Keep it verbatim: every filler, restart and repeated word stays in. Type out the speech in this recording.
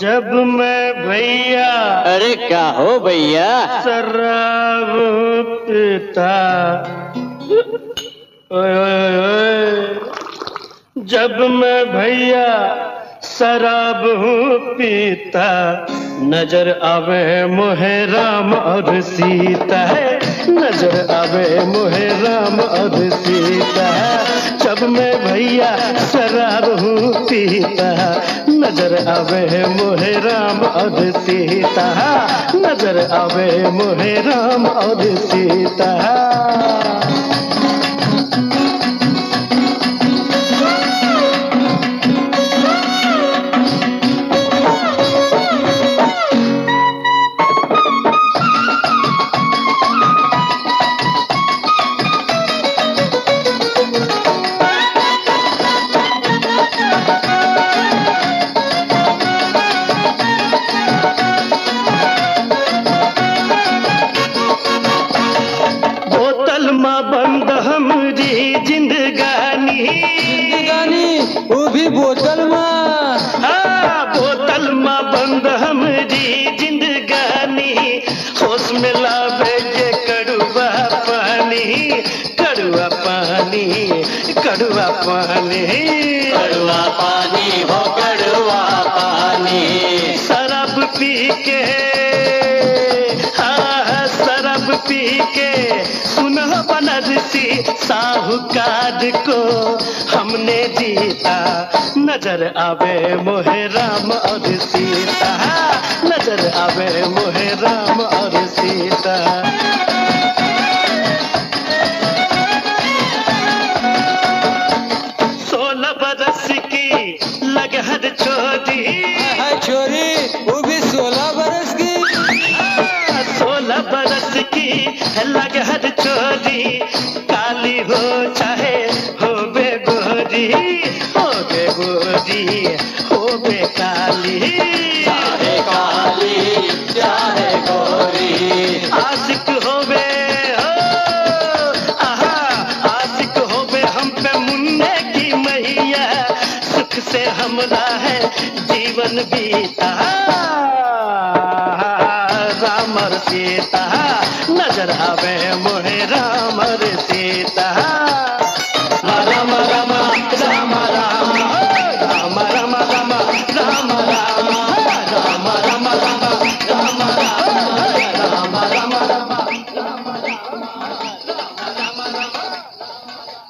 जब मैं भैया, अरे क्या हो भैया, शराब पीता, ओए ओए ओए, जब मैं भैया शराब हूँ पीता, नजर आवे मोहे राम और सीता है, नजर आवे मोहे राम और सीता है। जब मैं भैया शराब हूँ पीता, नजर आवे मोहे राम और सीता, नजर आवे मोहे राम और सीता। बंद हमरी जिंदगानी, जिंदगानी वो भी बोतल में, हाँ बोतल में बंद हमरी जिंदगानी, होश में लावे ये कड़ुआ पानी, कड़ुआ पानी, कड़ुआ पानी, कड़वा पानी हो कड़वा पानी। शराब पी के, हाँ शराब पी के सुनो बनरसी साहूकार को हमने जीता, नजर आवे मोहे राम और सीता, नजर आवे मोहे राम और सीता। सोलह बरस की लगहर छोरी, छोरी वो भी सोलह बरस की, सोलह बरस की लगहर छोरी, काली हो चाहे हो बे गोरी, हो बे गोरी, हो बे काली, चाहे काली चाहे गोरी, आशिक होवे हो, आहा आशिक होवे हम पे मुन्ने की मैया, सुख से हमरा है जीवन बीता, राम और सीता, नजर आवे मोहे राम और सीता, राम